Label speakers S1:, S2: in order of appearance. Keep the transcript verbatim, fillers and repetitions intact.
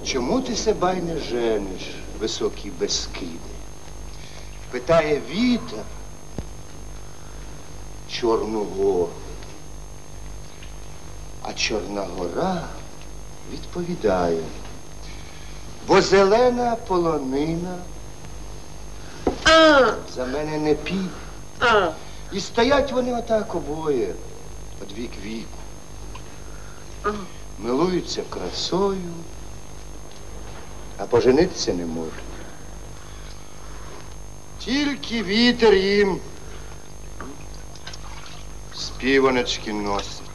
S1: чому ти себе й не жениш, високі Бескиди? Питає вітер Чорну гору. А Чорна гора відповідає, бо зелена полонина
S2: А,
S1: за мене не піде.
S2: а.
S1: І стоять вони отак обоє, од вік віку. Милуються красою, а поженитися не можуть. Тільки вітер їм співаночки носить.